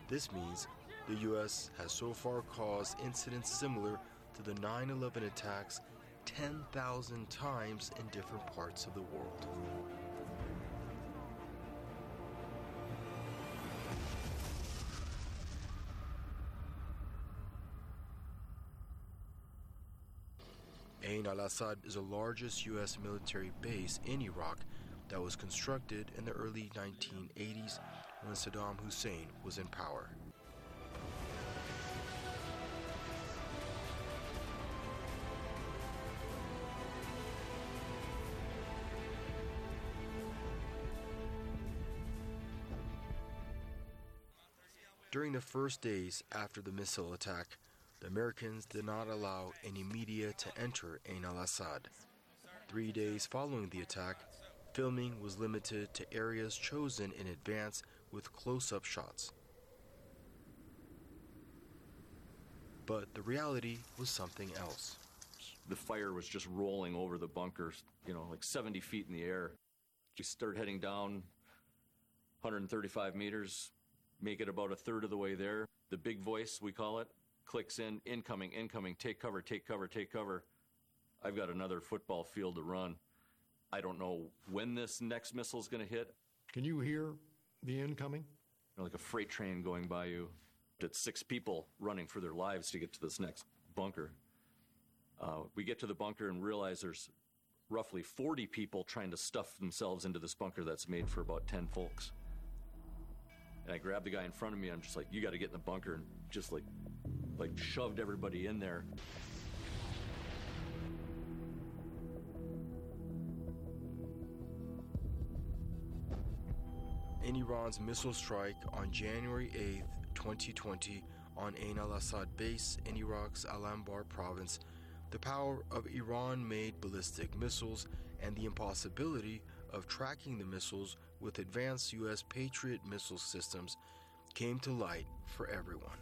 This means the U.S. has so far caused incidents similar to the 9/11 attacks 10,000 times in different parts of the world. Ain al-Assad is the largest U.S. military base in Iraq that was constructed in the early 1980s when Saddam Hussein was in power. During the first days after the missile attack, the Americans did not allow any media to enter Ain al-Assad. 3 days following the attack, filming was limited to areas chosen in advance with close-up shots. But the reality was something else. The fire was just rolling over the bunkers, like 70 feet in the air. We start heading down 135 meters, make it about a third of the way there. The big voice, we call it, clicks in, incoming, take cover, take cover, take cover. I've got another football field to run. I don't know when this next missile is going to hit. Can you hear the incoming? Like a freight train going by you. It's 6 people running for their lives to get to this next bunker. We get to the bunker and realize there's roughly 40 people trying to stuff themselves into this bunker that's made for about 10 folks. And I grabbed the guy in front of me. I'm just like, you got to get in the bunker, and just like shoved everybody in there. In Iran's missile strike on January 8, 2020, on Ain al-Assad base in Iraq's Al-Anbar province, the power of Iran-made ballistic missiles and the impossibility of tracking the missiles with advanced U.S. Patriot missile systems came to light for everyone.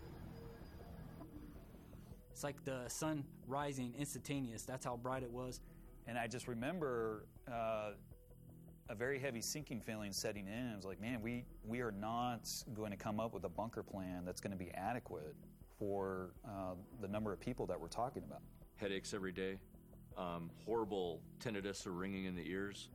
It's like the sun rising instantaneous. That's how bright it was. And I just remember a very heavy sinking feeling setting in. I was like, man, we are not going to come up with a bunker plan that's going to be adequate for the number of people that we're talking about. Headaches every day, horrible tinnitus or ringing in the ears,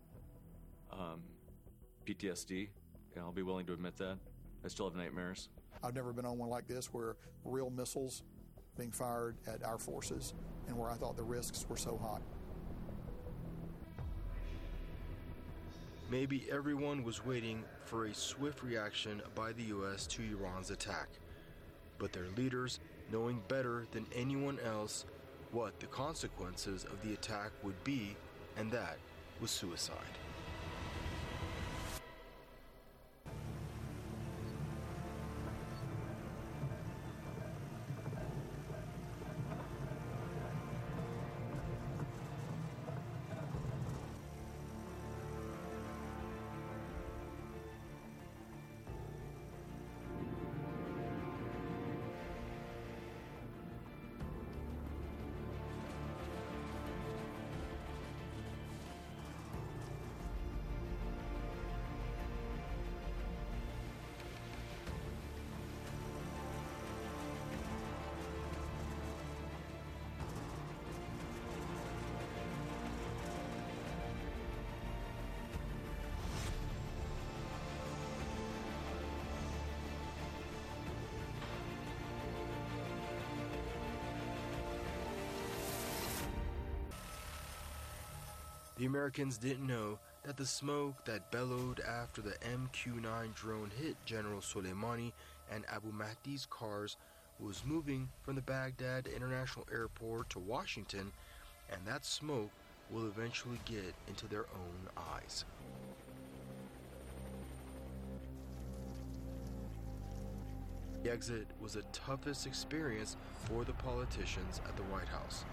PTSD. I'll be willing to admit that. I still have nightmares. I've never been on one like this where real missiles being fired at our forces and where I thought the risks were so high. Maybe everyone was waiting for a swift reaction by the U.S. to Iran's attack, but their leaders, knowing better than anyone else what the consequences of the attack would be, and that was suicide. The Americans didn't know that the smoke that bellowed after the MQ-9 drone hit General Soleimani and Abu Mahdi's cars was moving from the Baghdad International Airport to Washington, and that smoke will eventually get into their own eyes. The exit was the toughest experience for the politicians at the White House.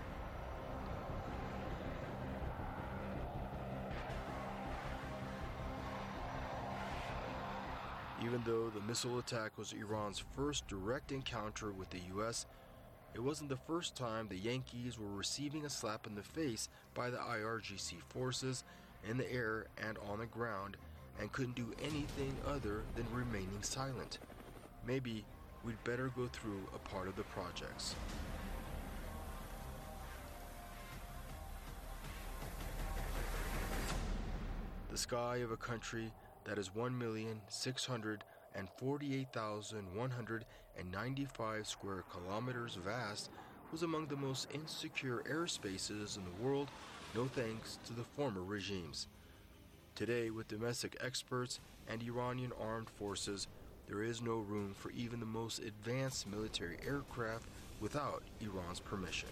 Even though the missile attack was Iran's first direct encounter with the U.S., it wasn't the first time the Yankees were receiving a slap in the face by the IRGC forces in the air and on the ground and couldn't do anything other than remaining silent. maybe we'd better go through a part of the projects. The sky of a country that is 1,648,195 square kilometers vast was among the most insecure airspaces in the world, no thanks to the former regimes. Today, with domestic experts and Iranian armed forces, there is no room for even the most advanced military aircraft without Iran's permission.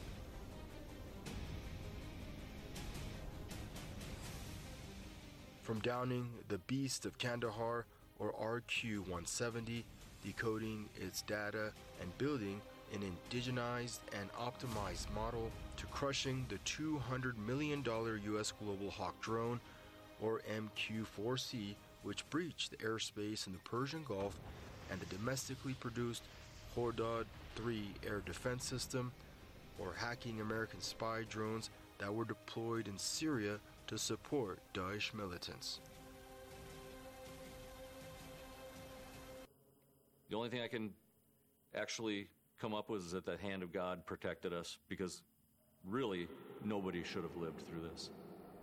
From downing the Beast of Kandahar, or RQ-170, decoding its data and building an indigenized and optimized model, to crushing the $200 million U.S. Global Hawk drone, or MQ-4C, which breached the airspace in the Persian Gulf, and the domestically produced Hordad-3 air defense system, or hacking American spy drones that were deployed in Syria to support Daesh militants. The only thing I can actually come up with is that the hand of God protected us, because really nobody should have lived through this.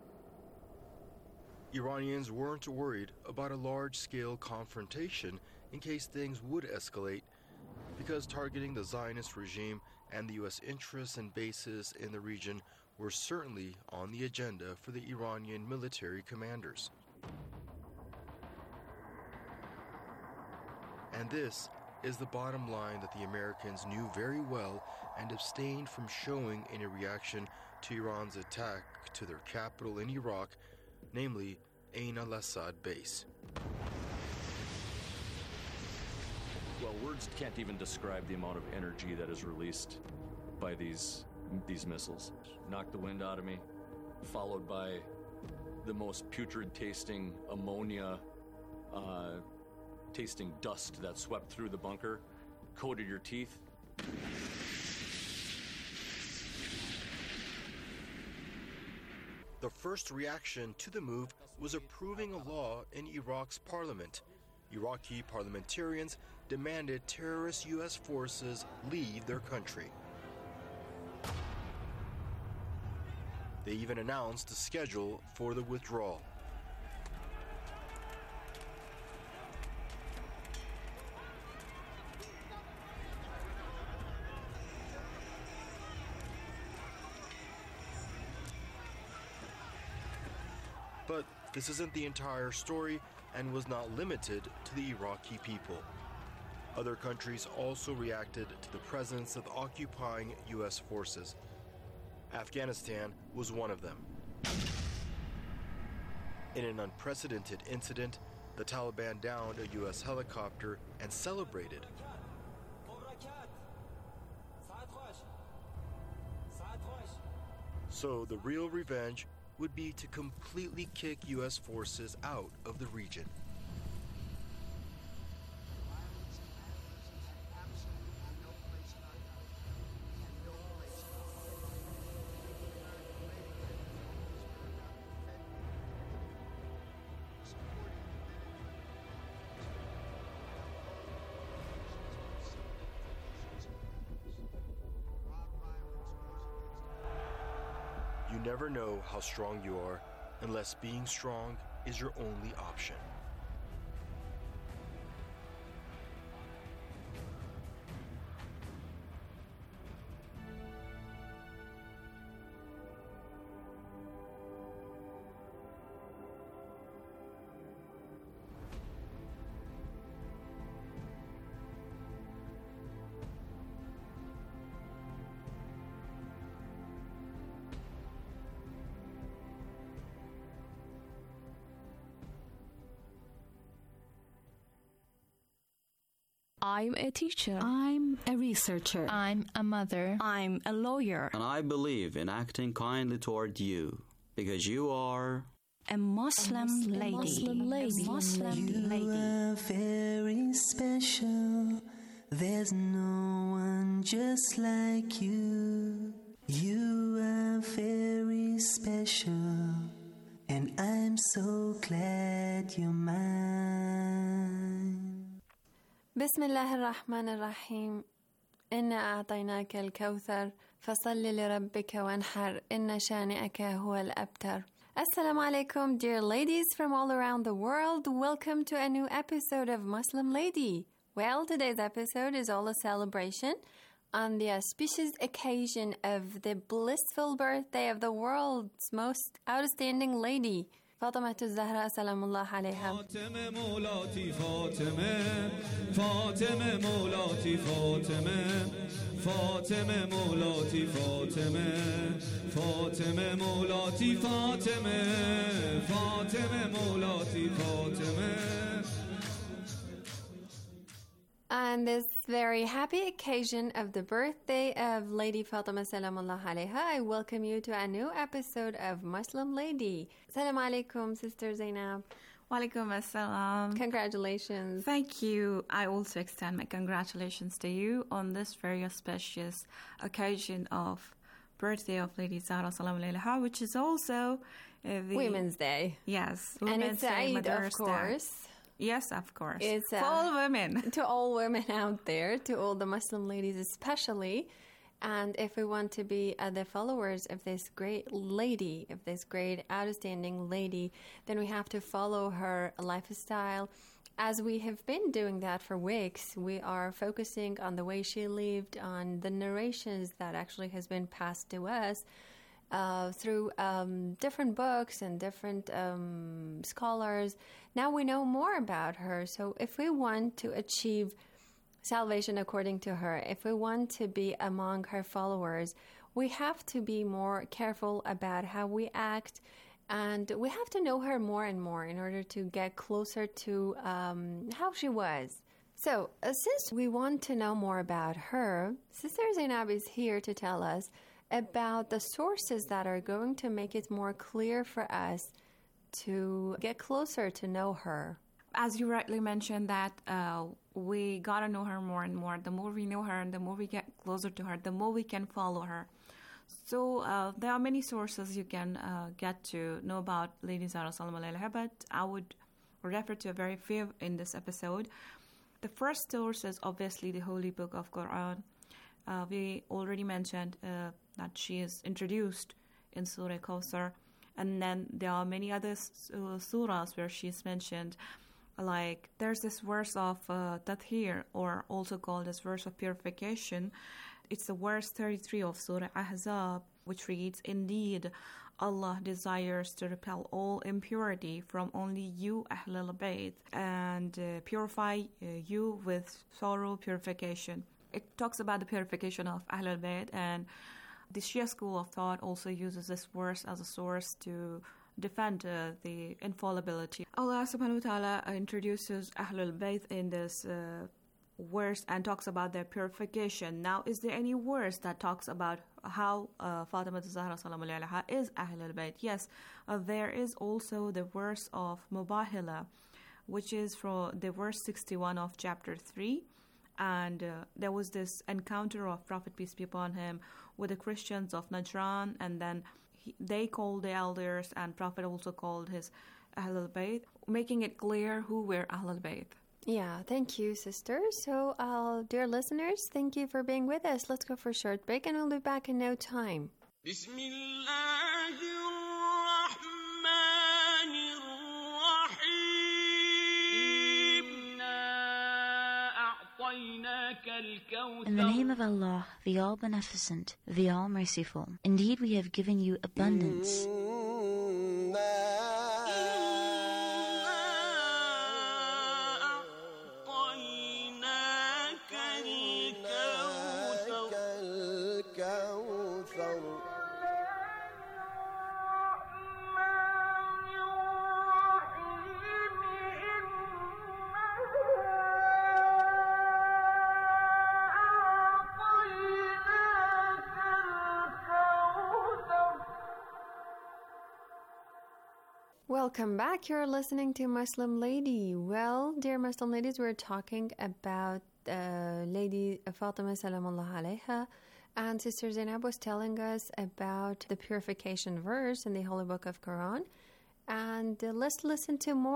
Iranians weren't worried about a large-scale confrontation in case things would escalate, because targeting the Zionist regime and the U.S. interests and bases in the region were certainly on the agenda for the Iranian military commanders. And this is the bottom line that the Americans knew very well and abstained from showing any reaction to Iran's attack to their capital in Iraq, namely Ain al-Assad base. Well, words can't even describe the amount of energy that is released by these missiles. Knocked the wind out of me, followed by the most putrid tasting ammonia tasting dust that swept through the bunker, coated your teeth. The first reaction to the move was approving a law in Iraq's parliament. Iraqi parliamentarians demanded terrorist U.S. forces leave their country. They even announced a schedule for the withdrawal. But this isn't the entire story and was not limited to the Iraqi people. Other countries also reacted to the presence of the occupying U.S. forces. Afghanistan was one of them. In an unprecedented incident, the Taliban downed a U.S. helicopter and celebrated. So the real revenge would be to completely kick U.S. forces out of the region. You never know how strong you are unless being strong is your only option. I'm a teacher. I'm a researcher. I'm a mother. I'm a lawyer. And I believe in acting kindly toward you, because you are a Muslim lady. You are very special. There's no one just like you. You are very special, and I'm so glad you're mine. بسم الله الرحمن الرحيم إنا أعطيناك الكوثر فصل لربك وانحر إن شانئك هو الأبتر. Assalamu alaikum, dear ladies from all around the world. Welcome to a new episode of Muslim Lady. Well, today's episode is all a celebration on the auspicious occasion of the blissful birthday of the world's most outstanding lady, فاطمة الزهراء سلام الله عليها. فاطمه مولاتي فاطمه فاطمه مولاتي فاطمه فاطمه مولاتي فاطمه فاطمه مولاتي فاطمه فاطمه مولاتي فاطمه. On this very happy occasion of the birthday of Lady Fatima Salamullah Alaiha, I welcome you to a new episode of Muslim Lady. Salam alaikum, Sister Zainab. Walaikum assalam. Congratulations. Thank you. I also extend my congratulations to you on this very auspicious occasion of birthday of Lady Zahra Salam Alaiha, which is also the Women's Day. Yes, and Women's it's Day, Eid, of course. Yes, of course. It's for all women. To all women out there, to all the Muslim ladies especially. And if we want to be the followers of this great lady, of this great outstanding lady, then we have to follow her lifestyle. As we have been doing that for weeks, we are focusing on the way she lived, on the narrations that actually has been passed to us through different books and different scholars. Now we know more about her. So if we want to achieve salvation according to her, if we want to be among her followers, we have to be more careful about how we act, and we have to know her more and more in order to get closer to how she was. So since we want to know more about her, Sister Zainab is here to tell us about the sources that are going to make it more clear for us to get closer to know her. As you rightly mentioned, that we got to know her more and more. The more we know her and the more we get closer to her, the more we can follow her. So there are many sources you can get to know about Lady Zahra Salam Alaiha, but I would refer to a very few in this episode. The first source is obviously the Holy Book of Quran. We already mentioned that she is introduced in Surah Kawthar, and then there are many other surahs where she is mentioned. Like there's this verse of Tathir, or also called as verse of purification. It's the verse 33 of Surah Ahzab, which reads, "Indeed, Allah desires to repel all impurity from only you, Ahlul Bayt, and purify you with thorough purification." It talks about the purification of Ahlul Bayt, and the Shia school of thought also uses this verse as a source to defend the infallibility. Allah subhanahu wa ta'ala introduces Ahlul Bayt in this verse and talks about their purification. Now, is there any verse that talks about how Fatima Zahra Salam Alaiha is Ahlul Bayt? Yes, there is also the verse of Mubahila, which is from the verse 61 of chapter 3. And there was this encounter of Prophet, peace be upon him, with the Christians of Najran, and then they called the elders, and Prophet also called his Ahlul Bayt, making it clear who were Ahlul Bayt. Yeah, thank you, sister. So, dear listeners, thank you for being with us. Let's go for a short break, and we'll be back in no time. In the name of Allah, the All-Beneficent, the All-Merciful, indeed we have given you abundance. Welcome back. You're listening to Muslim Lady. Well, dear Muslim ladies, we're talking about Lady Fatima Salamullah Alaiha, and Sister Zainab was telling us about the purification verse in the Holy Book of Quran. And let's listen to more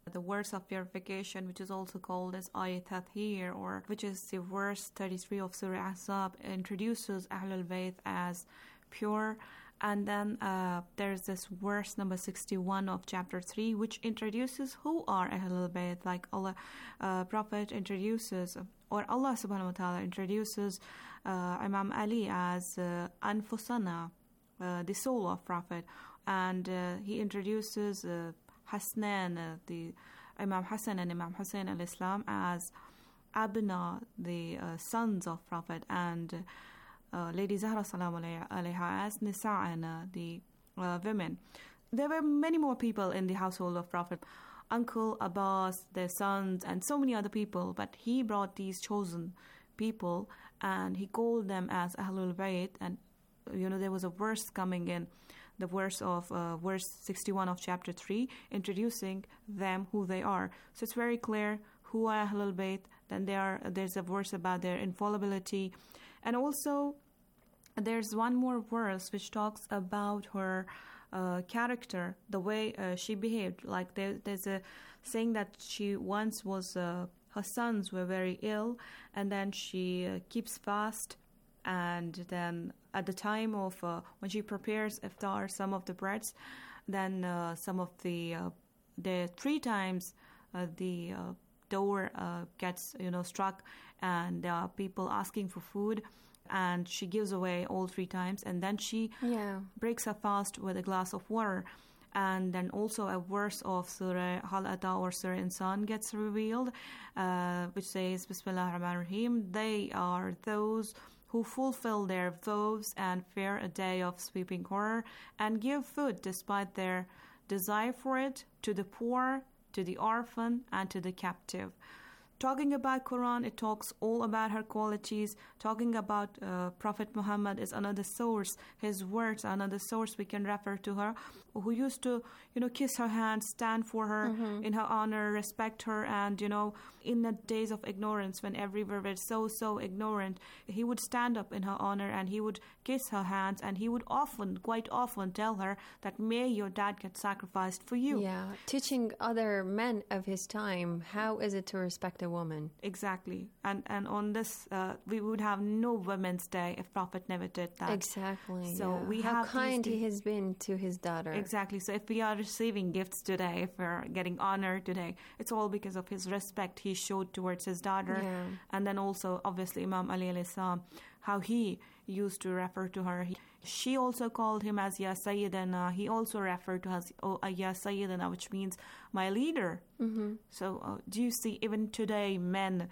The verse of purification, which is also called as Ayat Tathir, or which is the verse 33 of Surah Ahzab, introduces Ahlul Bayt as pure. And then there's this verse number 61 of chapter 3, which introduces who are Ahlul Bayt, like Allah, Prophet introduces, or Allah subhanahu wa ta'ala introduces Imam Ali as Anfusana, the soul of Prophet. And he introduces Hasnan, the Imam Hassan and Imam Hussein al-Islam, as Abna, the sons of Prophet, and Lady Zahra salam alayha as Nisa'ana, the women. There were many more people in the household of Prophet. Uncle Abbas, their sons, and so many other people, but he brought these chosen people and he called them as Ahlul Bayt. And there was a verse coming in, the verse of verse 61 of chapter 3, introducing them, who they are. So it's very clear who are Ahlul Bayt. Then there's a verse about their infallibility. And also, there's one more verse which talks about her character, the way she behaved. Like there's a saying that she once was, her sons were very ill, and then she keeps fast. And then at the time of when she prepares iftar, some of the breads, then some of the 3 times the door gets struck, and there are people asking for food, and she gives away all 3 times, and then she breaks her fast with a glass of water. And then also a verse of Surah Hal Ata or Surah Insan gets revealed, which says, Bismillah ar-Rahman ar-Rahim, they are those who fulfill their vows and fear a day of sweeping horror, and give food despite their desire for it to the poor, to the orphan, and to the captive. Talking about Quran, it talks all about her qualities. Talking about Prophet Muhammad is another source. His words are another source we can refer to her, who used to, kiss her hand, stand for her in her honor, respect her. And, in the days of ignorance, when everywhere was so ignorant, he would stand up in her honor and he would kiss her hands, and he would quite often tell her that, may your dad get sacrificed for you. Yeah, teaching other men of his time, how is it to respect a woman? Exactly. And on this, we would have no Women's Day if Prophet never did that. Exactly. So we how have kind he has been to his daughter. Exactly. So if we are receiving gifts today, if we're getting honor today, it's all because of his respect he showed towards his daughter. Yeah. And then also, obviously, Imam Ali alayhi salam, how he used to refer to her. She also called him as Ya Sayyidina. He also referred to her as Ya Sayyidina, which means my leader. Mm-hmm. So do you see, even today, men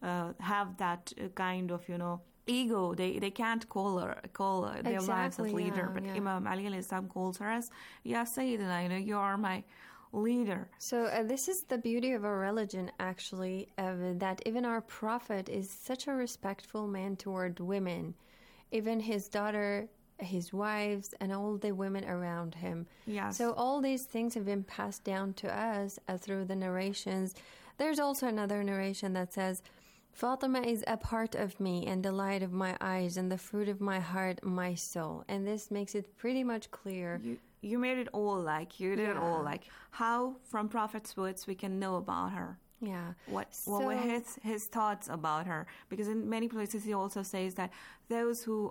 have that kind of, ego. They can't call their wives as leader, but Imam Ali alayhi salam calls her as Ya Sayyidina, you are my leader. So this is the beauty of our religion, actually, that even our Prophet is such a respectful man toward women. Even his daughter, his wives, and all the women around him. Yes. So all these things have been passed down to us through the narrations. There's also another narration that says, Fatima is a part of me and the light of my eyes and the fruit of my heart, my soul. And this makes it pretty much clear. You made it all you did it all how from Prophet's words we can know about her. Yeah. What were his thoughts about her? Because in many places he also says that those who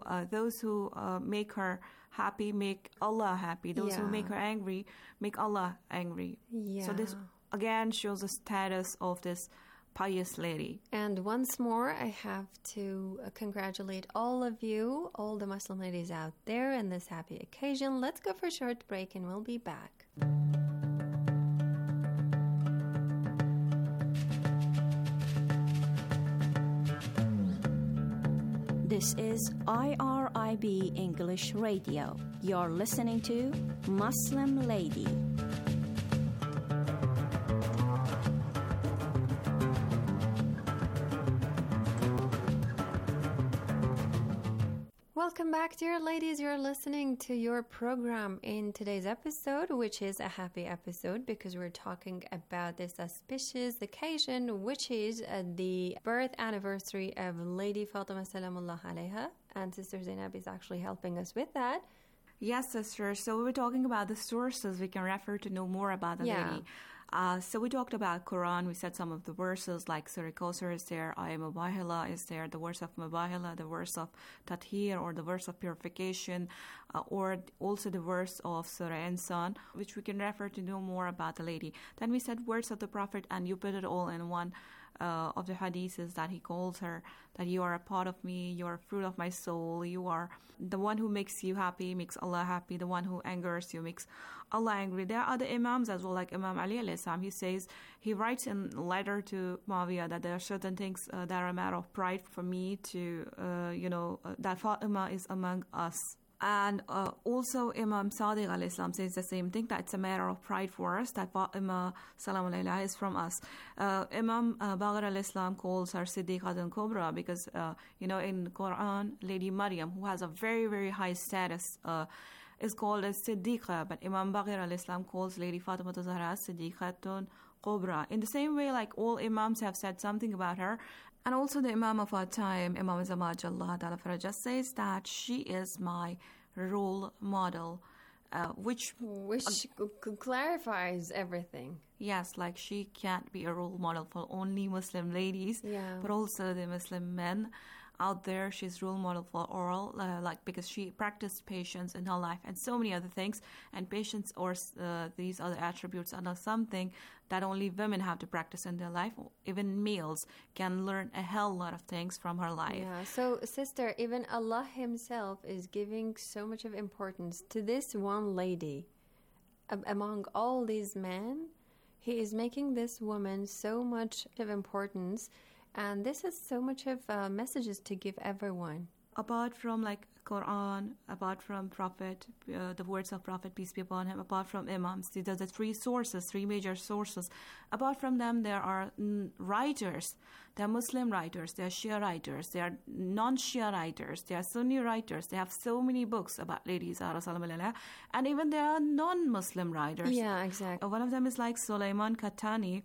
make her happy make Allah happy. Those who make her angry make Allah angry. Yeah. So this again shows the status of this pious lady. And once more, I have to congratulate all of you, all the Muslim ladies out there in this happy occasion. Let's go for a short break and we'll be back. This is IRIB English Radio. You're listening to Muslim Lady. Welcome back, dear ladies. You're listening to your program in today's episode, which is a happy episode because we're talking about this auspicious occasion, which is the birth anniversary of Lady Fatima Salamullah Alaiha. And Sister Zainab is actually helping us with that. Yes, sister. So we were talking about the sources we can refer to know more about the lady. So we talked about Quran. We said some of the verses like Surah Kawthar is there, Ayah Mubahila is there, the verse of Mubahila, the verse of Tathir, or the verse of purification, or also the verse of Surah Insan, which we can refer to know more about the lady. Then we said words of the Prophet, and you put it all in one of the hadiths that he calls her, that you are a part of me, you are a fruit of my soul, you are the one who makes you happy, makes Allah happy, the one who angers you, makes Allah angry. There are other Imams as well, like Imam Ali alayhi salam. He says, he writes in a letter to Muawiyah that there are certain things that are a matter of pride for me to, that Fatima is among us. And also Imam Sadiq alayhi salam says the same thing, that it's a matter of pride for us that Fatima salam alayha is from us. Imam Baqir alayhi salam calls her Siddiqatun Kubra because, in Quran, Lady Maryam, who has a very, very high status, is called as Siddiqa, but Imam Baqir alayhi salam calls Lady Fatima Zahra Siddiqatun Kubra. In the same way, like all Imams have said something about her. And also the Imam of our time, Imam Zamaj Allah Ta'ala Farajah, says that she is my role model, which clarifies everything. Yes, like she can't be a role model for only Muslim ladies, but also the Muslim men out there. She's role model for all, because she practiced patience in her life and so many other things. And patience or these other attributes are not something that only women have to practice in their life. Even males can learn a hell lot of things from her life. Yeah. So, sister, even Allah Himself is giving so much of importance to this one lady. Among all these men, He is making this woman so much of importance. And this is so much of messages to give everyone. Apart from like Quran, apart from Prophet, the words of Prophet, peace be upon him, apart from Imams, these are the three major sources. Apart from them, there are writers. There are Muslim writers, there are Shia writers, there are non-Shia writers, there are Sunni writers. They have so many books about Lady Zahra Salam alayha. And even there are non-Muslim writers. Yeah, exactly. One of them is like Sulaiman Qahtani,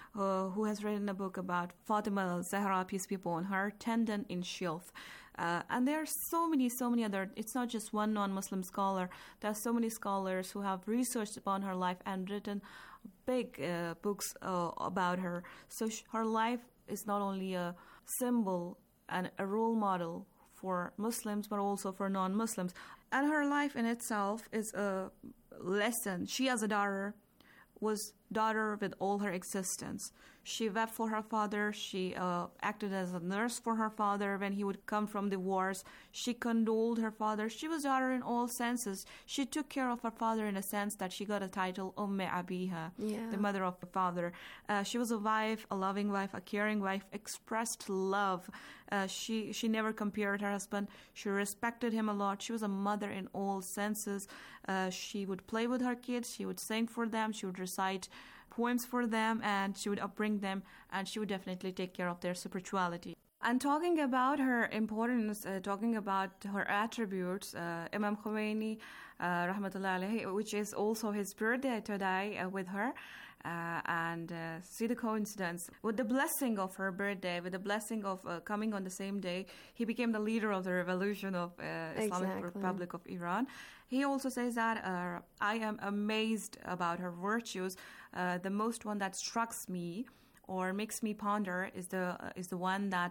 who has written a book about Fatima al-Zahra, peace be upon her, Tendon in Shilf. And there are so many other, it's not just one non-Muslim scholar. There are so many scholars who have researched upon her life and written big books about her. So her life is not only a symbol and a role model for Muslims, but also for non-Muslims. And her life in itself is a lesson. She, as a daughter, was daughter with all her existence. She wept for her father. She acted as a nurse for her father when he would come from the wars. She condoled her father. She was daughter in all senses. She took care of her father in a sense that she got a title, Abiha, the mother of the father. She was a wife, a loving wife, a caring wife, expressed love. She never compared her husband. She respected him a lot. She was a mother in all senses. She would play with her kids. She would sing for them. She would recite poems for them, and she would upbring them, and she would definitely take care of their spirituality. And talking about her importance, talking about her attributes, Imam Khomeini, rahmatullah alayhi, which is also his birthday today with her, and see the coincidence. With the blessing of her birthday, with the blessing of coming on the same day, he became the leader of the revolution of Islamic Republic of Iran. He also says that I am amazed about her virtues. The most one that strikes me or makes me ponder is the one that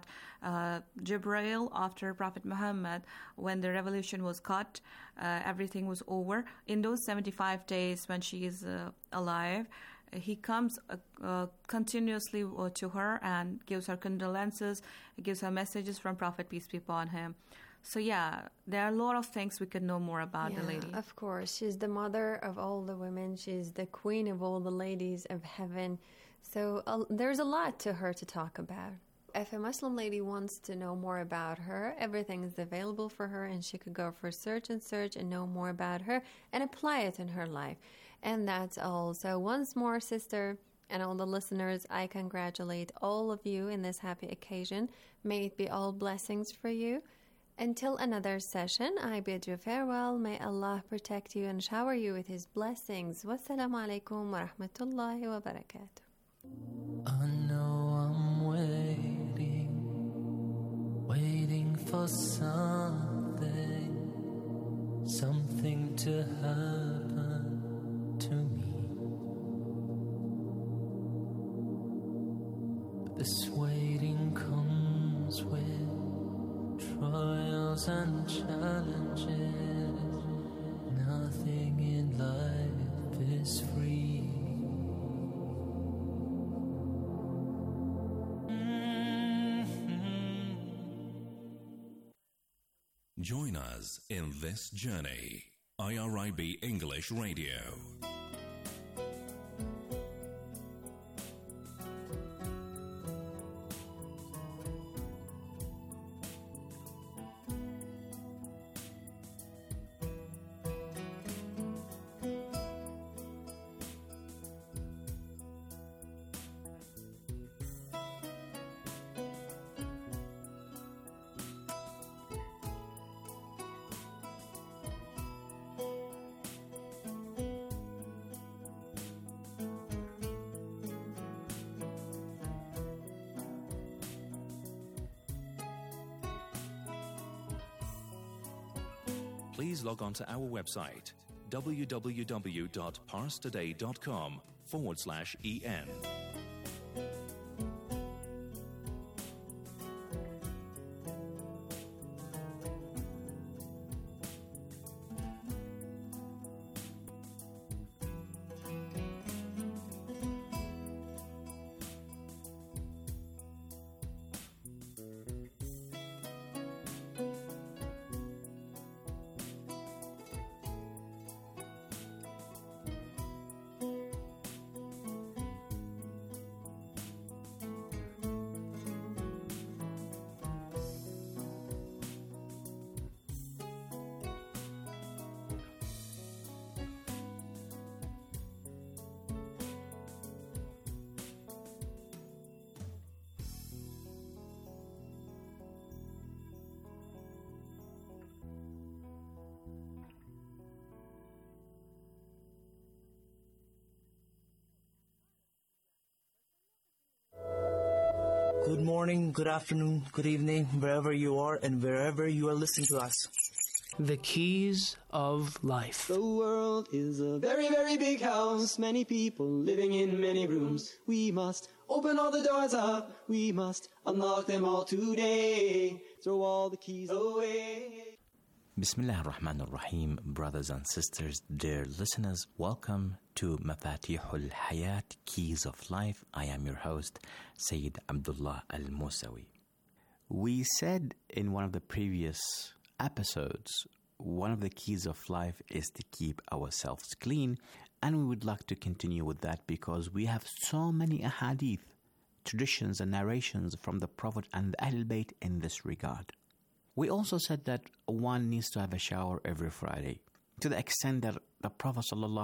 Jibreel, after Prophet Muhammad, when the revolution was cut, everything was over. In those 75 days when she is alive, he comes continuously to her and gives her condolences, gives her messages from Prophet, peace be upon him. So yeah, there are a lot of things we could know more about the lady. Of course. She's the mother of all the women. She's the queen of all the ladies of heaven. So there's a lot to her to talk about. If a Muslim lady wants to know more about her, everything is available for her, and she could go for search and know more about her and apply it in her life. And that's all. So once more, sister, and all the listeners, I congratulate all of you in this happy occasion. May it be all blessings for you. Until another session, I bid you farewell. May Allah protect you and shower you with His blessings. Wassalamu alaikum wa rahmatullahi wa barakatuh. I know I'm waiting for something to happen to me. and challenges. Nothing in life is free. Join us in this journey. IRIB English Radio. Please log on to our website, www.parstoday.com/EN. Good morning, good afternoon, good evening, wherever you are and wherever you are listening to us. The keys of life. The world is a very, very big house. Many people living in many rooms. We must open all the doors up. We must unlock them all today. Throw all the keys away. Bismillah ar-Rahman ar-Rahim, brothers and sisters, dear listeners, welcome to Mafatihul Hayat, Keys of Life. I am your host, Sayyid Abdullah Al-Musawi. We said in one of the previous episodes, one of the keys of life is to keep ourselves clean, and we would like to continue with that because we have so many ahadith, traditions and narrations from the Prophet and the Ahlul Bayt in this regard. We also said that one needs to have a shower every Friday, to the extent that the Prophet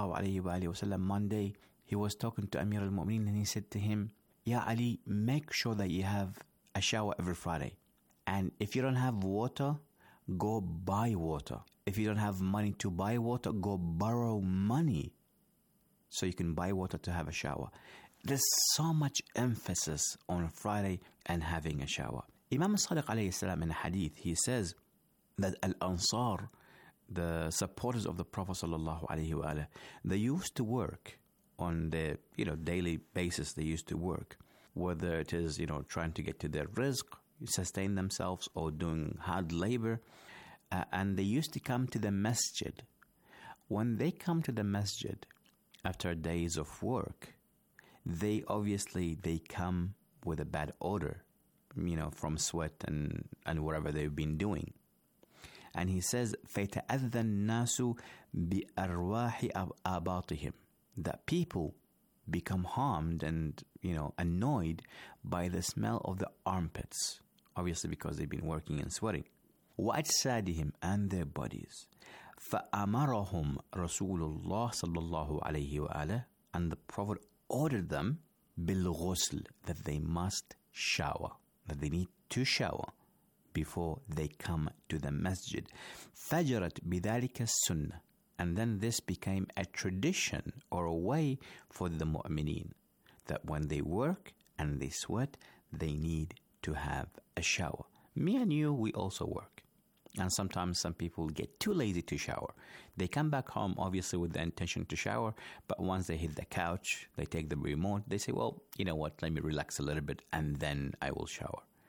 ﷺ, one day, he was talking to Amir al-Mu'mineen and he said to him, Ya Ali, make sure that you have a shower every Friday. And if you don't have water, go buy water. If you don't have money to buy water, go borrow money so you can buy water to have a shower. There's so much emphasis on Friday and having a shower. Imam Sadiq alayhi salam in a hadith, he says that Al-Ansar, the supporters of the Prophet sallallahu alaihi wasallam, they used to work on the daily basis. They used to work, whether it is trying to get to their rizq, sustain themselves, or doing hard labor, and they used to come to the masjid. When they come to the masjid after days of work, they come with a bad odor, from sweat and whatever they've been doing. And he says, فَيْتَأَذَّى النَّاسُ بِأَرْوَاحِ آبَاطِهِمْ, that people become harmed and, annoyed by the smell of the armpits, obviously because they've been working and sweating. وَأَجْسَادِهِمْ, and their bodies. فَأَمَرَهُمْ رَسُولُ اللَّهِ صَلَّى اللَّهُ عَلَيْهِ وَآلَهِ, and the Prophet ordered them بِالْغُسْلِ, that they must shower, that they need to shower before they come to the masjid. فَجَرَتْ بِذَلِكَ السُّنَّةِ, and then this became a tradition or a way for the mu'mineen, that when they work and they sweat, they need to have a shower. Me and you, we also work. And sometimes some people get too lazy to shower. They come back home, obviously, with the intention to shower, but once they hit the couch, they take the remote, they say, well, you know what, let me relax a little bit, and then I will shower.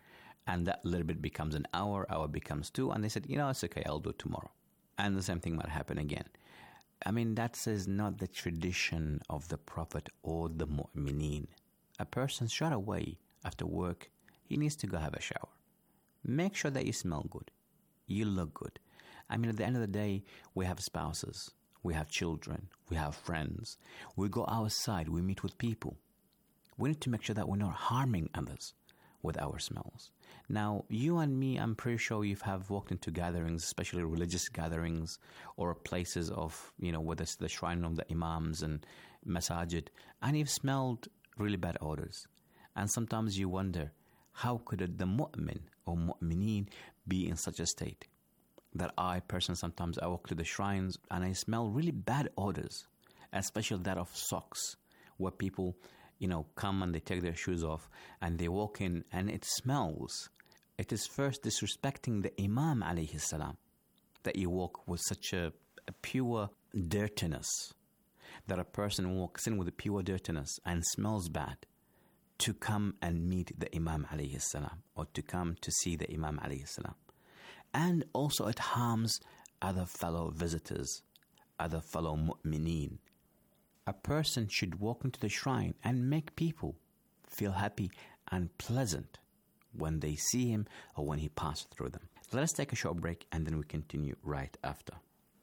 And that little bit becomes an hour becomes 2, and they said, it's okay, I'll do it tomorrow. And the same thing might happen again. I mean, that is not the tradition of the Prophet or the mu'mineen. A person straight away after work, he needs to go have a shower. Make sure that you smell good. You look good. I mean, at the end of the day, we have spouses, we have children, we have friends. We go outside, we meet with people. We need to make sure that we're not harming others with our smells. Now, you and me, I'm pretty sure you have walked into gatherings, especially religious gatherings, or places of, whether it's the shrine of the imams and masajid, and you've smelled really bad odors. And sometimes you wonder, how could the mu'min or mu'mineen be in such a state? That I personally, sometimes I walk to the shrines and I smell really bad odors, especially that of socks, where people come and they take their shoes off and they walk in and it smells. It is first disrespecting the Imam alayhi salam that you walk with such a pure dirtiness, that a person walks in with a pure dirtiness and smells bad to come and meet the Imam alayhi salam or to come to see the Imam alayhi salam. And also it harms other fellow visitors, other fellow mu'mineen. A person should walk into the shrine and make people feel happy and pleasant when they see him or when he passes through them. Let us take a short break and then we continue right after.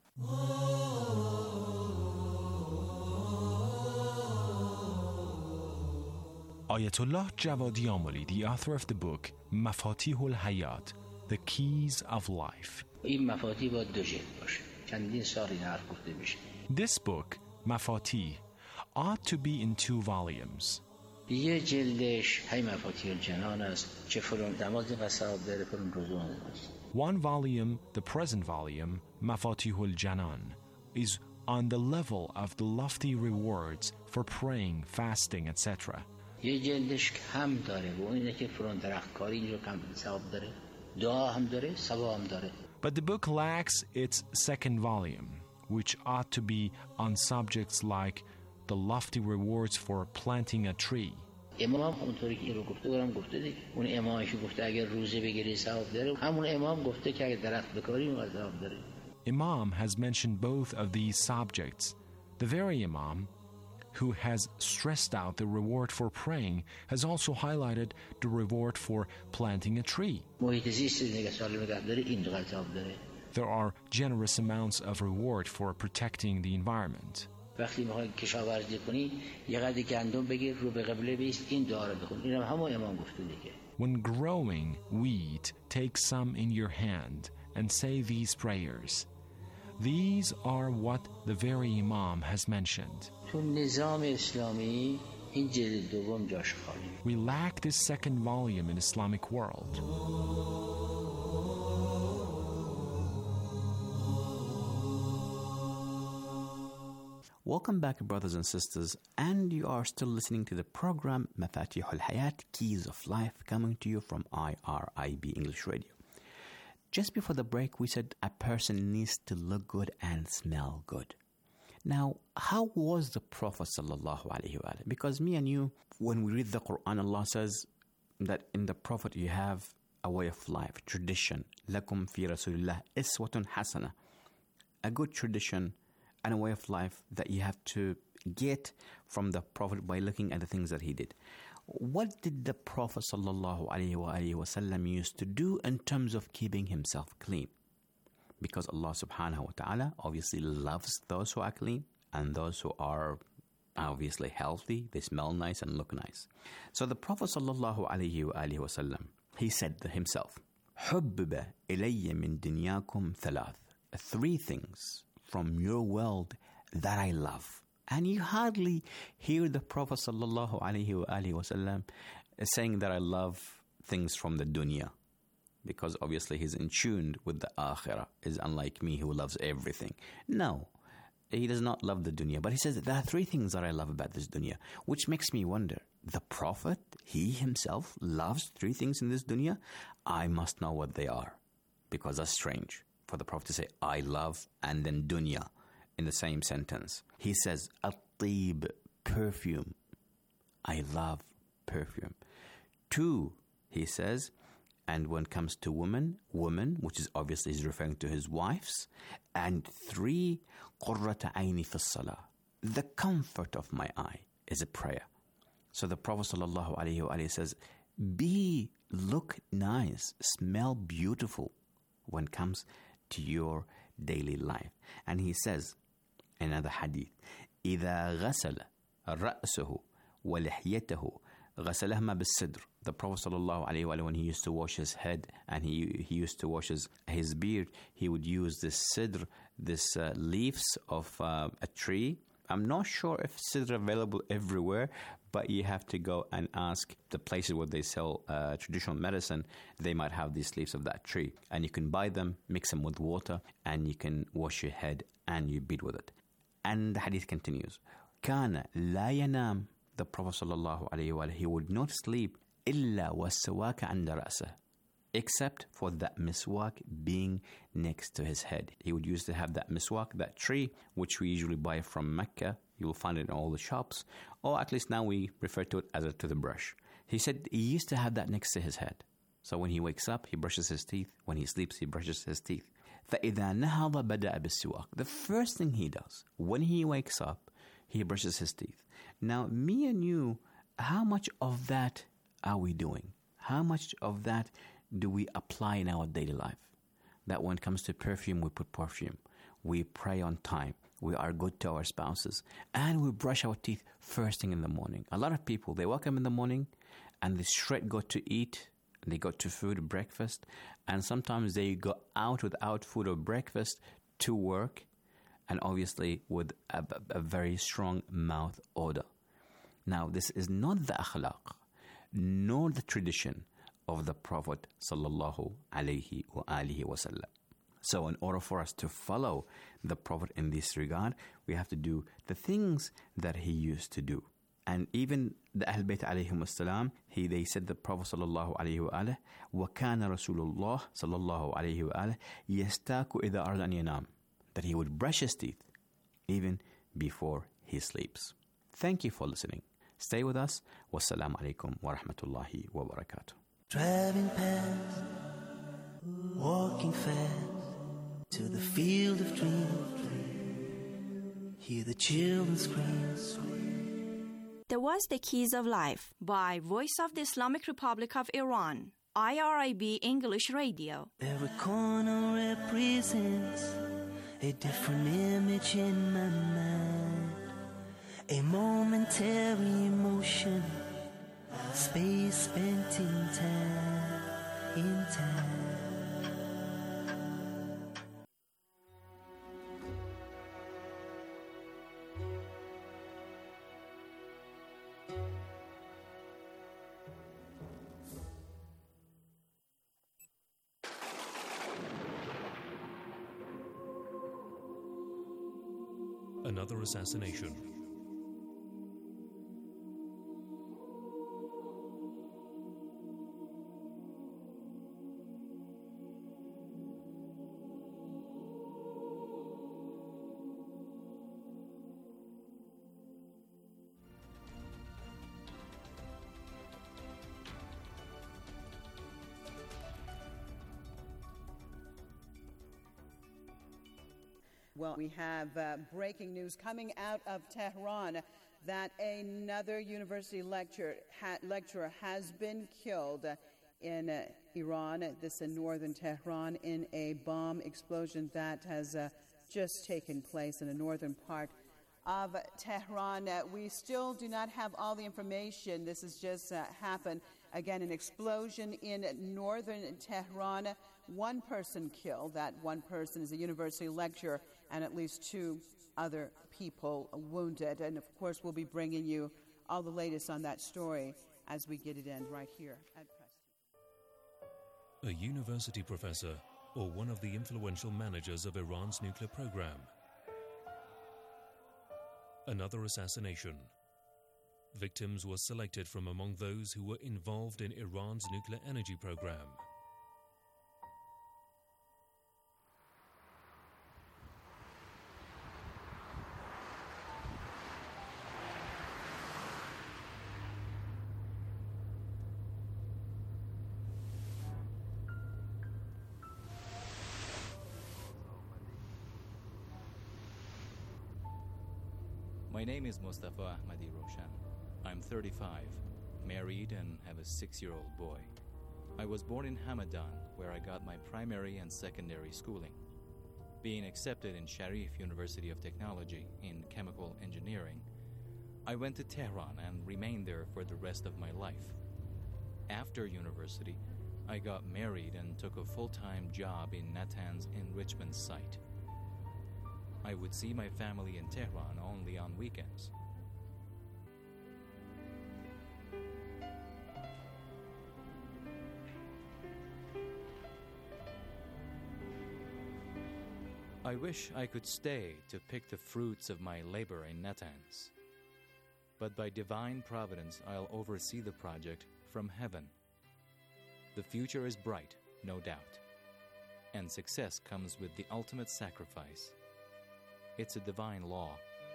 Ayatollah Javadi Amoli, the author of the book Mafatihul Hayat, The Keys of Life. This book, Mafatih, ought to be in 2 volumes. One volume, the present volume, Mafatihul Janan, is on the level of the lofty rewards for praying, fasting, etc. But the book lacks its second volume, which ought to be on subjects like the lofty rewards for planting a tree. Imam has mentioned both of these subjects. The very Imam who has stressed out the reward for praying has also highlighted the reward for planting a tree. There are generous amounts of reward for protecting the environment. When growing wheat, take some in your hand and say these prayers. These are what the very Imam has mentioned. We lack this second volume in Islamic world. Welcome back, brothers and sisters, and you are still listening to the program Mafatihul Hayat, Keys of Life, coming to you from IRIB English Radio. Just before the break, we said a person needs to look good and smell good. Now, how was the Prophet sallallahu alaihi wasallam? Because me and you, when we read the Quran, Allah says that in the Prophet you have a way of life, tradition. Lakum fi Rasulillah iswatun hasana. A good tradition and a way of life that you have to get from the Prophet by looking at the things that he did. What did the Prophet sallallahu alaihi wasallam used to do in terms of keeping himself clean? Because Allah subhanahu wa ta'ala obviously loves those who are clean and those who are obviously healthy, they smell nice and look nice. So the Prophet sallallahu alaihi wasallam, he said himself, حُبِّبَ إِلَيَّ مِن دُنْيَاكُمْ ثَلَاث. 3 things from your world that I love. And you hardly hear the Prophet sallallahu alaihi wasallam saying that I love things from the dunya, because obviously he's in tune with the akhirah. Is unlike me who loves everything. No, he does not love the dunya, but he says there are 3 things that I love about this dunya, which makes me wonder, the Prophet, he himself loves 3 things in this dunya? I must know what they are, because that's strange for the Prophet to say I love and then dunya in the same sentence. He says at-tib, perfume. I love perfume. 2, he says, And when it comes to women, which is obviously is referring to his wives. And 3, قُرَّةَ عَيْنِي فِي الصَّلَاةِ, the comfort of my eye is a prayer. So the Prophet ﷺ says, look nice, smell beautiful when it comes to your daily life. And he says, another hadith, إِذَا غَسَلَ رَأْسَهُ وَلِحْيَتَهُ غَسَلَهُمَا بِالصِّدْرِ. The Prophet ﷺ, when he used to wash his head and he used to wash his beard, he would use this sidr, this leaves of a tree. I'm not sure if sidr available everywhere, but you have to go and ask the places where they sell traditional medicine. They might have these leaves of that tree. And you can buy them, mix them with water, and you can wash your head and you beard with it. And the hadith continues. كَانَ لَا يَنَامُ. The Prophet ﷺ, he would not sleep إِلَّا وَالسَّوَاكَ عَنْدَ رَأْسَهُ, except for that miswak being next to his head. He would used to have that miswak, that tree, which we usually buy from Mecca. You will find it in all the shops, or at least now we refer to it as to the brush. He said he used to have that next to his head. So when he wakes up, he brushes his teeth. When he sleeps, he brushes his teeth. فَإِذَا نَهَضَ بَدَأَ بِالسِّوَاكِ. The first thing he does, when he wakes up, he brushes his teeth. Now, me and you, how much of that are we doing? How much of that do we apply in our daily life? That when it comes to perfume, we put perfume. We pray on time. We are good to our spouses. And we brush our teeth first thing in the morning. A lot of people, they wake up in the morning and they straight go to eat. They go to food, breakfast. And sometimes they go out without food or breakfast to work. And obviously with a very strong mouth odor. Now, this is not the akhlaq, nor the tradition of the Prophet sallallahu alaihi wasallam. So in order for us to follow the Prophet in this regard, we have to do the things that he used to do. And even the Ahl Bayt alayhim wassalam, they said the Prophet sallallahu alayhi wa alihi, وَكَانَ رَسُولُ اللَّهِ sallallahu alayhi wa alihi يَسْتَاكُ إِذَا أَرْدَ أَنْ يَنَامُ, that he would brush his teeth even before he sleeps. Thank you for listening. Stay with us. Wassalamu alaikum wa rahmatullahi wa barakatuh. Driving past, walking fast to the field of dreams. Hear the children scream. There was The Keys of Life by Voice of the Islamic Republic of Iran, IRIB English Radio. Every corner represents a different image in my mind. A momentary emotion, space spent in time. Another assassination. Well, we have breaking news coming out of Tehran that another university lecturer has been killed in Iran, this in northern Tehran, in a bomb explosion that has just taken place in the northern part of Tehran. We still do not have all the information. This has just happened. Again, an explosion in northern Tehran. One person killed. That one person is a university lecturer, and at least 2 other people wounded. And of course, we'll be bringing you all the latest on that story as we get it in right here at Preston. A university professor or one of the influential managers of Iran's nuclear program. Another assassination. Victims were selected from among those who were involved in Iran's nuclear energy program. My name is Mustafa Ahmadi Roshan. I'm 35, married, and have a 6-year-old boy. I was born in Hamadan, where I got my primary and secondary schooling. Being accepted in Sharif University of Technology in chemical engineering, I went to Tehran and remained there for the rest of my life. After university, I got married and took a full-time job in Natanz enrichment site. I would see my family in Tehran only on weekends. I wish I could stay to pick the fruits of my labor in Natanz. But by divine providence, I'll oversee the project from heaven. The future is bright, no doubt. And success comes with the ultimate sacrifice. It's a divine law.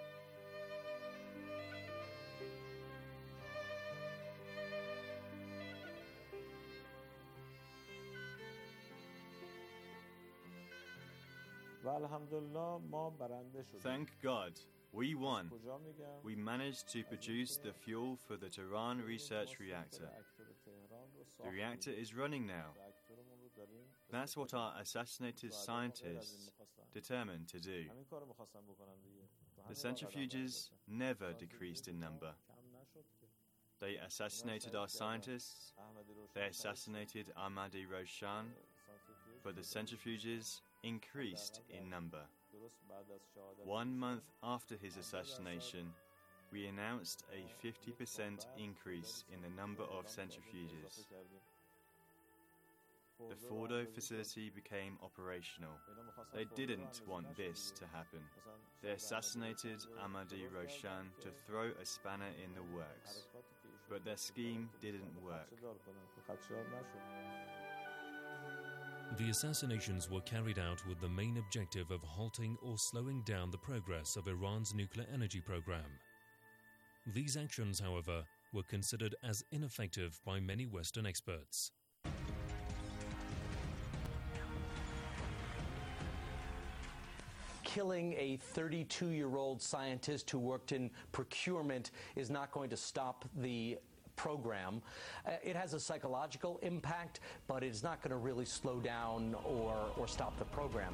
Thank God, we won. We managed to produce the fuel for the Tehran research reactor. The reactor is running now. That's what our assassinated scientists determined to do. The centrifuges never decreased in number. They assassinated our scientists, they assassinated Ahmadi Roshan, but the centrifuges increased in number. 1 month after his assassination, we announced a 50% increase in the number of centrifuges. The Fordo facility became operational. They didn't want this to happen. They assassinated Ahmadi Roshan to throw a spanner in the works. But their scheme didn't work. The assassinations were carried out with the main objective of halting or slowing down the progress of Iran's nuclear energy program. These actions, however, were considered as ineffective by many Western experts. Killing a 32-year-old scientist who worked in procurement is not going to stop the program. It has a psychological impact, but it's not going to really slow down or stop the program.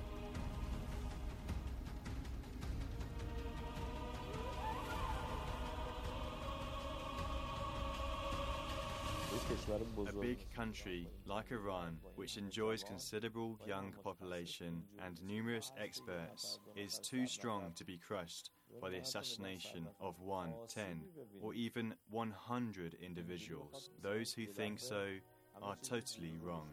A big country like Iran, which enjoys considerable young population and numerous experts, is too strong to be crushed by the assassination of 1, 10, or even 100 individuals. Those who think so are totally wrong.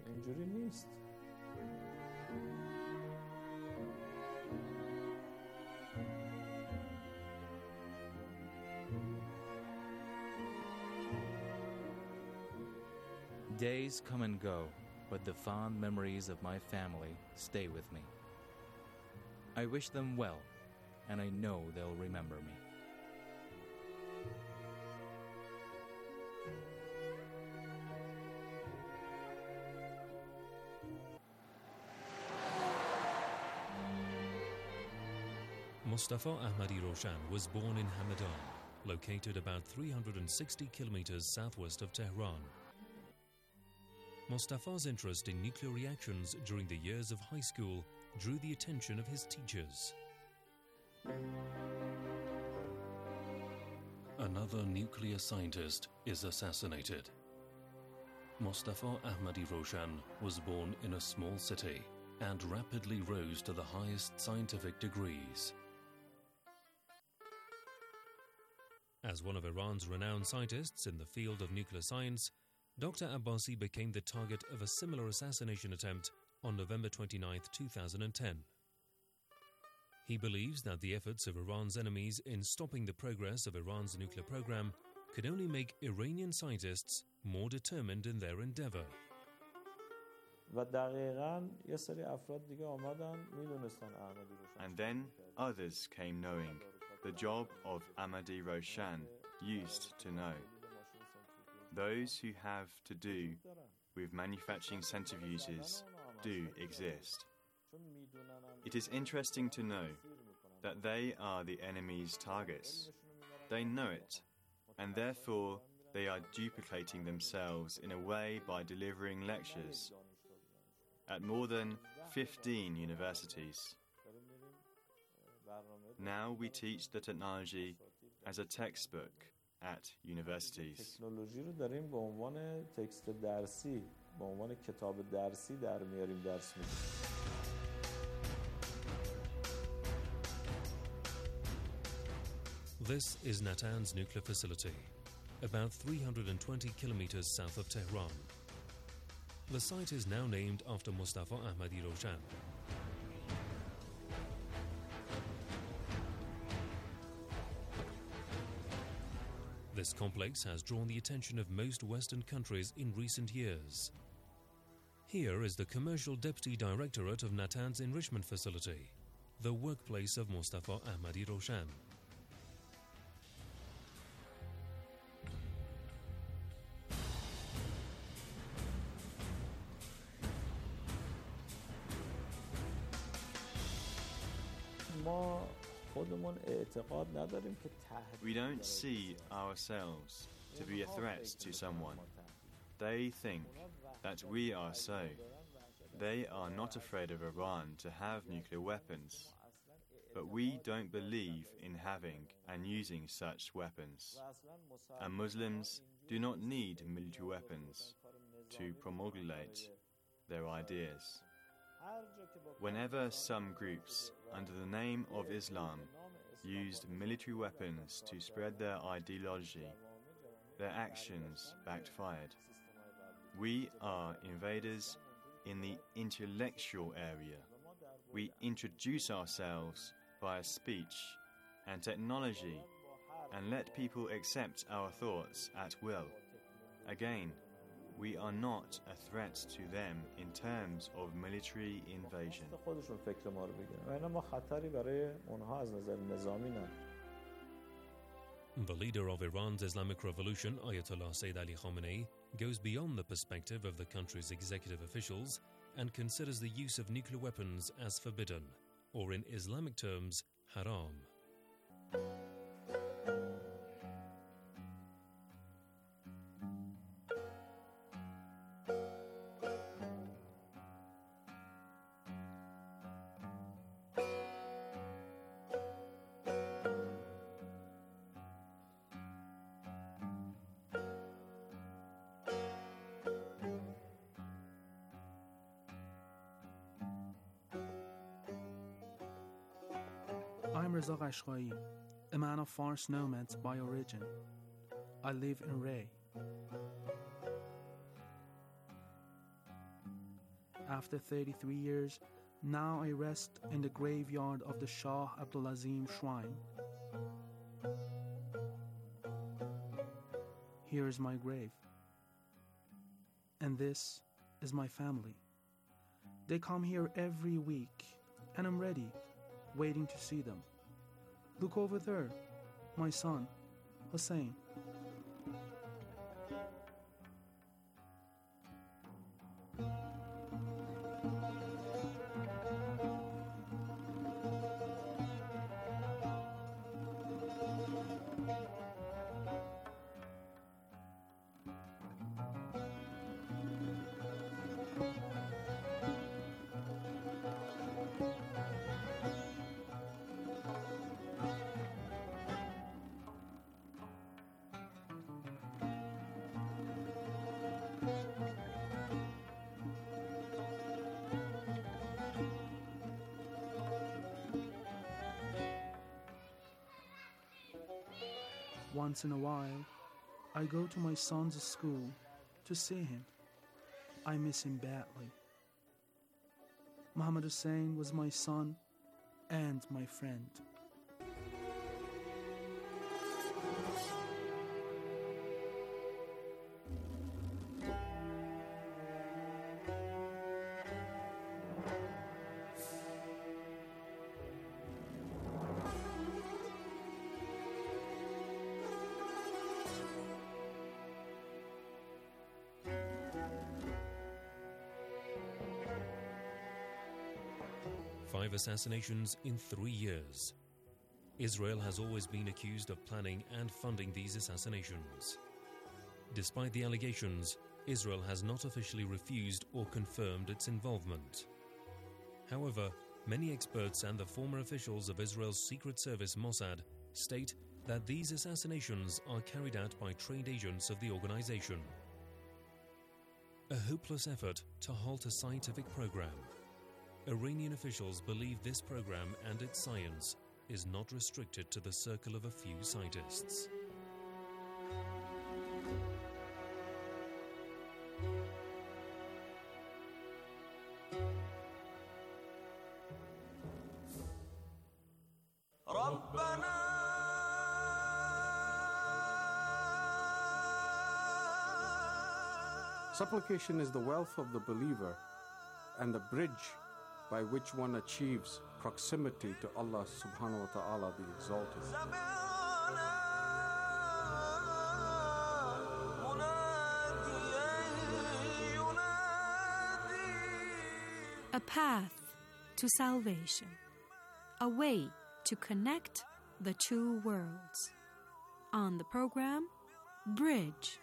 Days come and go, but the fond memories of my family stay with me. I wish them well, and I know they'll remember me. Mustafa Ahmadi Roshan was born in Hamadan, located about 360 kilometers southwest of Tehran. Mustafa's interest in nuclear reactions during the years of high school drew the attention of his teachers. Another nuclear scientist is assassinated. Mustafa Ahmadi Roshan was born in a small city and rapidly rose to the highest scientific degrees. As one of Iran's renowned scientists in the field of nuclear science, Dr. Abbasi became the target of a similar assassination attempt on November 29, 2010. He believes that the efforts of Iran's enemies in stopping the progress of Iran's nuclear program could only make Iranian scientists more determined in their endeavor. And then others came knowing the job of Ahmadi Roshan used to know. Those who have to do with manufacturing centrifuges do exist. It is interesting to know that they are the enemy's targets, They know it, and therefore they are duplicating themselves in a way by delivering lectures at more than 15 universities. Now we teach the technology as a textbook at universities. تکنولوژی رو داریم به عنوان تکست درسی، به عنوان کتاب درسی در میاریم درس میدیم. This is Natanz nuclear facility, about 320 kilometers south of Tehran. The site is now named after Mustafa Ahmadi Roshan. This complex has drawn the attention of most Western countries in recent years. Here is the Commercial Deputy Directorate of Natanz Enrichment Facility, the workplace of Mustafa Ahmadi Roshan. We don't see ourselves to be a threat to someone. They think that we are so. They are not afraid of Iran to have nuclear weapons. But we don't believe in having and using such weapons. And Muslims do not need military weapons to promulgate their ideas. Whenever some groups, under the name of Islam, used military weapons to spread their ideology, their actions backfired. We are invaders in the intellectual area. We introduce ourselves via speech and technology and let people accept our thoughts at will. Again, we are not a threat to them in terms of military invasion. The leader of Iran's Islamic Revolution, Ayatollah Sayyid Ali Khamenei, goes beyond the perspective of the country's executive officials and considers the use of nuclear weapons as forbidden, or in Islamic terms, haram. I'm Reza Qashqai, a man of Fars nomads by origin. I live in Ray. After 33 years, now I rest in the graveyard of the Shah Abdulazim Shrine. Here is my grave. And this is my family. They come here every week, and I'm ready, waiting to see them. Look over there, my son, Hussein. Once in a while, I go to my son's school to see him. I miss him badly. Muhammad Hussein was my son and my friend. Five assassinations in 3 years. Israel has always been accused of planning and funding these assassinations. Despite the allegations, Israel has not officially refused or confirmed its involvement. However, many experts and the former officials of Israel's Secret Service Mossad state that these assassinations are carried out by trained agents of the organization. A hopeless effort to halt a scientific program. Iranian officials believe this program and its science is not restricted to the circle of a few scientists. Supplication is the wealth of the believer and the bridge by which one achieves proximity to Allah subhanahu wa ta'ala the Exalted. A path to salvation, a way to connect the two worlds. On the program, Bridge.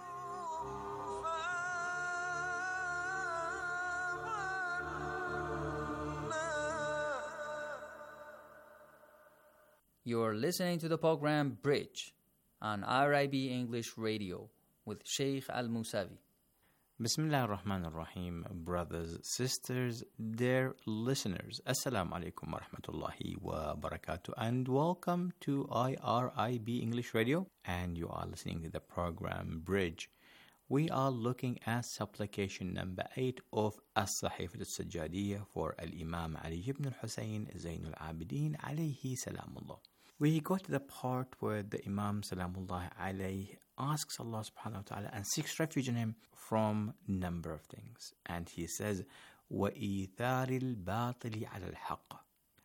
You're listening to the program Bridge on RIB English Radio with Sheikh Al-Musavi. Bismillah ar-Rahman ar-Rahim, brothers, sisters, dear listeners. Assalamu alaikum wa rahmatullahi wa barakatuh, and welcome to IRIB English Radio, and you are listening to the program Bridge. We are looking at supplication number 8 of As-Sahifat al-Sajjadiyya for Al-Imam Ali ibn al-Husayn Zayn al-Abidin alayhi salamullah. We got to the part where the Imam Salamullah alayhi asks Allah subhanahu wa ta'ala and seeks refuge in him from a number of things. And he says, وَإِيثَارِ الْبَاطِلِ عَلَى الْحَقِّ,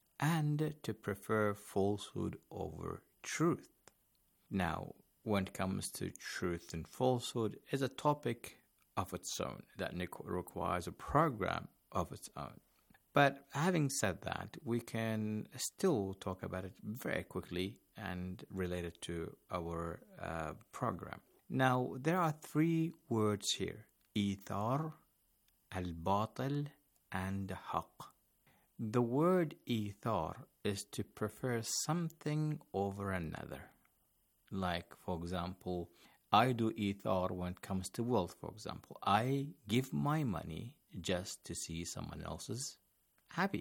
and to prefer falsehood over truth. Now, when it comes to truth and falsehood, is a topic of its own that requires a program of its own. But having said that, we can still talk about it very quickly and relate it to our program. Now, there are 3 words here: Ithar, Al-Batil, and Haqq. The word Ithar is to prefer something over another. Like, for example, I do Ithar when it comes to wealth, for example. I give my money just to see someone else's happy.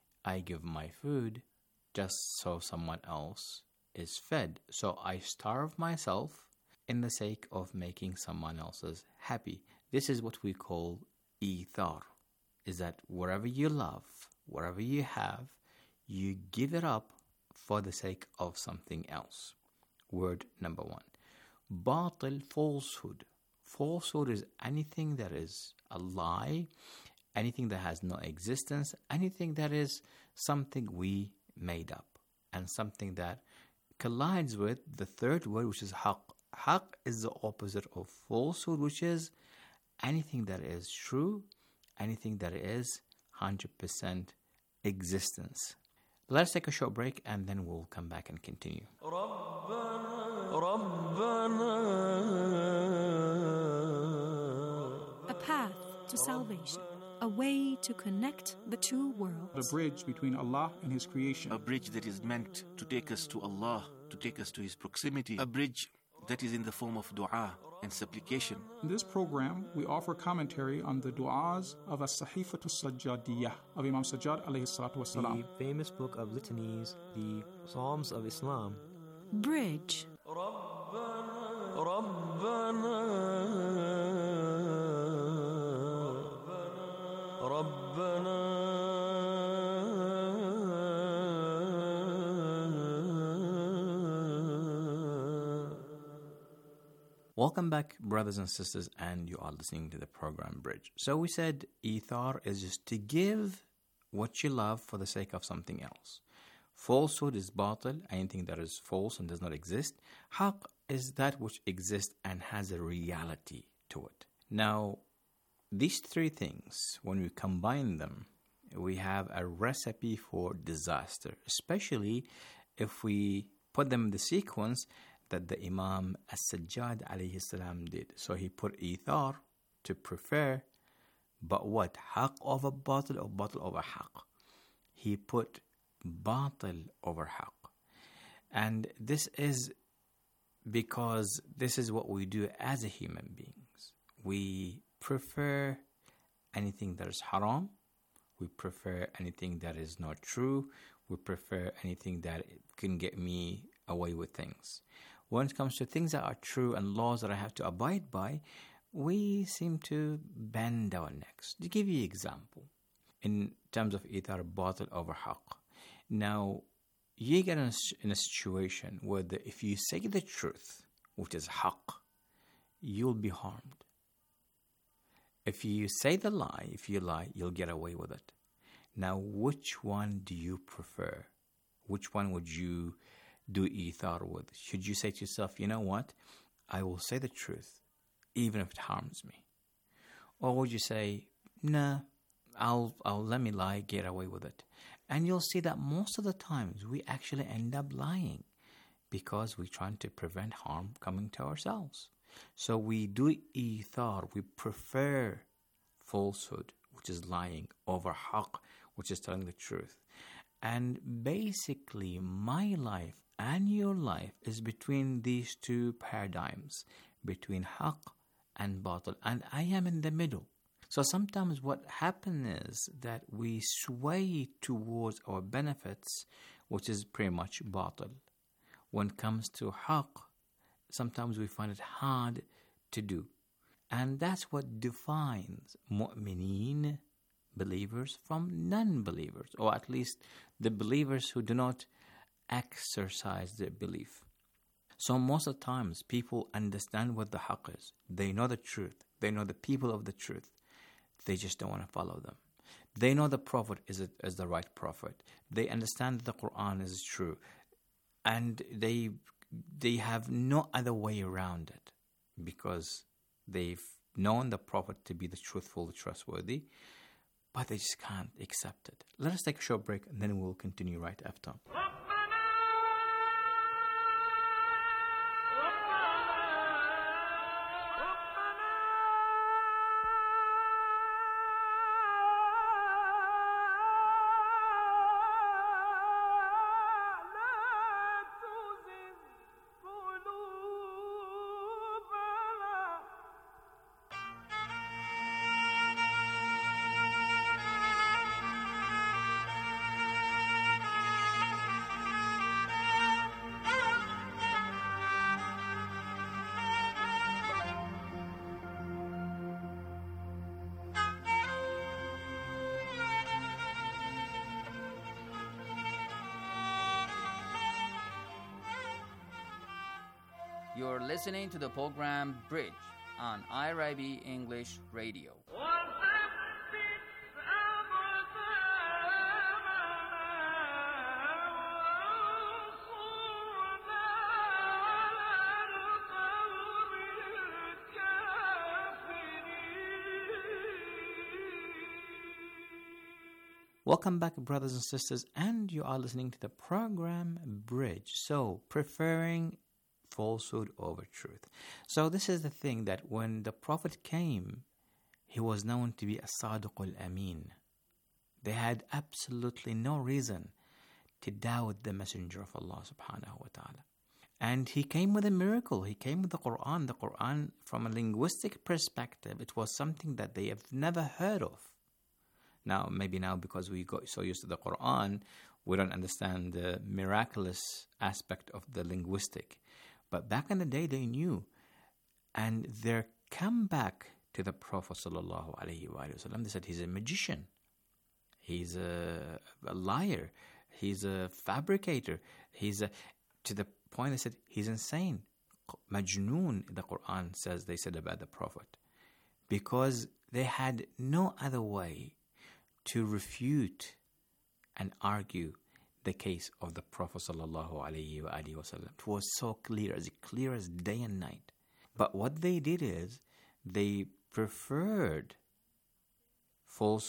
I give my food just so someone else is fed. So I starve myself in the sake of making someone else's happy. This is what we call Ithar, is that wherever you love, wherever you have, you give it up for the sake of something else. Word number 1. Batil, falsehood. Falsehood is anything that is a lie, anything that has no existence, anything that is something we made up, and something that collides with the 3rd word, which is haqq. Haqq is the opposite of falsehood, which is anything that is true, anything that is 100% existence. Let's take a short break and then we'll come back and continue. A path to salvation, a way to connect the two worlds. The bridge between Allah and His creation. A bridge that is meant to take us to Allah, to take us to His proximity. A bridge that is in the form of dua and supplication. In this program, we offer commentary on the du'as of As-Sahifat al-Sajjadiyya of Imam Sajjad alayhi salatu wasalam. The famous book of litanies, the Psalms of Islam. Bridge. Welcome back, brothers and sisters, and you are listening to the program Bridge. So we said Ithar is just to give what you love for the sake of something else. Falsehood is batil, anything that is false and does not exist. Haqq is that which exists and has a reality to it. Now, these 3 things, when we combine them, we have a recipe for disaster, especially if we put them in the sequence that the Imam As-Sajjad alayhi salam did. So he put ithar, to prefer, but what? Haqq over batil or batil over haqq? He put batil over haqq. And this is because this is what we do as a human beings. We prefer anything that is haram. We prefer anything that is not true. We prefer anything that can get me away with things. When it comes to things that are true and laws that I have to abide by, we seem to bend our necks. To give you an example, in terms of ithar batil over haqq. Now, you get in a situation where if you say the truth, which is haqq, you'll be harmed. If you say the lie, if you lie, you'll get away with it. Now, which one do you prefer? Which one would you do ithar with? Should you say to yourself, you know what? I will say the truth, even if it harms me. Or would you say, nah, I'll let me lie, get away with it. And you'll see that most of the times we actually end up lying because we're trying to prevent harm coming to ourselves. So we do ithar, we prefer falsehood, which is lying, over haqq, which is telling the truth. And basically, my life and your life is between these two paradigms, between haqq and batil, and I am in the middle. So sometimes what happens is that we sway towards our benefits, which is pretty much batil. When it comes to haqq, sometimes we find it hard to do. And that's what defines mu'mineen, believers, from non-believers, or at least the believers who do not exercise their belief. So most of the times, people understand what the haqq is. They know the truth. They know the people of the truth. They just don't want to follow them. They know the Prophet is the right Prophet. They understand that the Quran is true. And they have no other way around it because they've known the Prophet to be the truthful, the trustworthy, but they just can't accept it. Let us take a short break and then we'll continue right after. You're listening to the program Bridge on IRIB English Radio. Welcome back, brothers and sisters, and you are listening to the program Bridge. So, preferring falsehood over truth. So this is the thing, that when the Prophet came, he was known to be a Sadiqul Amin. They had absolutely no reason to doubt the Messenger of Allah subhanahu wa ta'ala. And he came with a miracle. He came with the Quran. The Quran, from a linguistic perspective, it was something that they have never heard of. Now, maybe now because we got so used to the Quran, we don't understand the miraculous aspect of the linguistic. But back in the day, they knew. And their comeback to the Prophet sallallahu alaihi wasallam, they said he's a magician. He's a liar. He's a fabricator. To the point they said he's insane. Majnoon, the Quran says, they said about the Prophet. Because they had no other way to refute and argue the case of the Prophet sallallahu alaihi wasallam. It was so clear as day and night. But what they did is they preferred falsehood